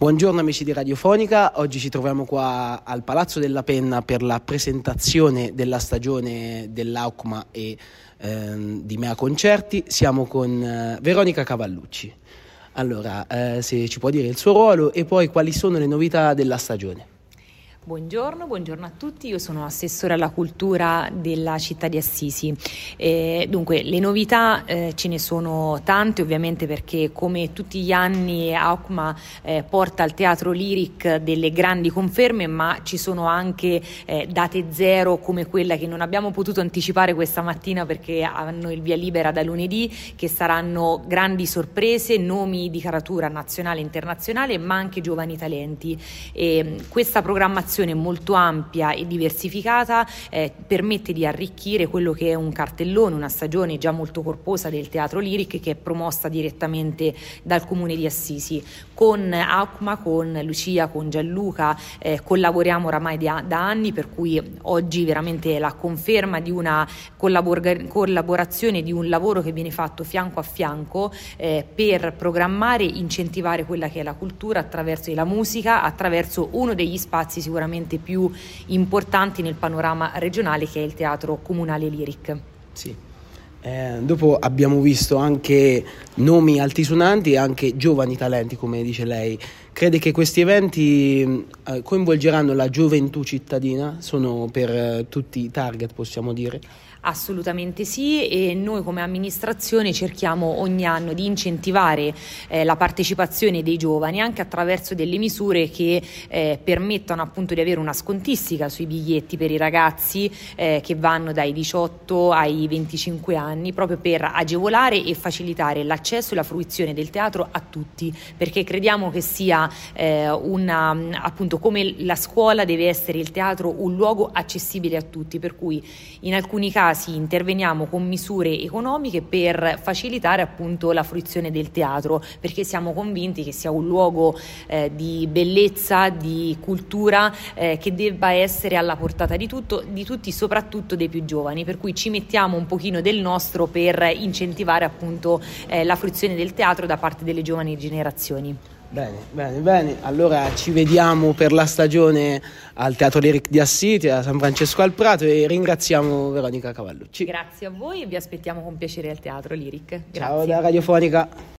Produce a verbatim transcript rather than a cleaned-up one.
Buongiorno amici di Radiofonica, oggi ci troviamo qua al Palazzo della Penna per la presentazione della stagione dell'Aukma e ehm, di Mea Concerti. Siamo con eh, Veronica Cavallucci. Allora, eh, se ci può dire il suo ruolo e poi quali sono le novità della stagione. Buongiorno, buongiorno a tutti, io sono assessore alla cultura della città di Assisi. Eh, dunque, le novità eh, ce ne sono tante, ovviamente, perché come tutti gli anni Aukma eh, porta al teatro Lyric delle grandi conferme, ma ci sono anche eh, date zero come quella che non abbiamo potuto anticipare questa mattina perché hanno il via libera da lunedì, che saranno grandi sorprese, nomi di caratura nazionale e internazionale, ma anche giovani talenti. E questa programmazione molto ampia e diversificata eh, permette di arricchire quello che è un cartellone, una stagione già molto corposa del teatro Lyric, che è promossa direttamente dal comune di Assisi. Con Aukma, con Lucia, con Gianluca eh, collaboriamo oramai da, da anni, per cui oggi veramente è la conferma di una collabor- collaborazione, di un lavoro che viene fatto fianco a fianco eh, per programmare e incentivare quella che è la cultura attraverso la musica, attraverso uno degli spazi sicuramente più importanti nel panorama regionale, che è il teatro comunale Lyric. Sì. Eh, dopo abbiamo visto anche nomi altisonanti e anche giovani talenti, come dice lei. Crede che questi eventi eh, coinvolgeranno la gioventù cittadina? Sono per eh, tutti i target, possiamo dire? Assolutamente sì, e noi come amministrazione cerchiamo ogni anno di incentivare eh, la partecipazione dei giovani anche attraverso delle misure che eh, permettano appunto di avere una scontistica sui biglietti per i ragazzi eh, che vanno dai diciotto ai venticinque anni, proprio per agevolare e facilitare l'accesso e la fruizione del teatro a tutti, perché crediamo che sia eh, una, appunto, come la scuola deve essere il teatro un luogo accessibile a tutti, per cui in alcuni casi interveniamo con misure economiche per facilitare appunto la fruizione del teatro, perché siamo convinti che sia un luogo eh, di bellezza, di cultura eh, che debba essere alla portata di, tutto, di tutti, soprattutto dei più giovani, per cui ci mettiamo un pochino del nostro per incentivare appunto eh, la fruizione del teatro da parte delle giovani generazioni. Bene, bene, bene. Allora ci vediamo per la stagione al Teatro Lyric di Assisi, a San Francesco al Prato, e ringraziamo Veronica Cavallucci. Grazie a voi e vi aspettiamo con piacere al Teatro Lyric. Grazie. Ciao da Radiofonica.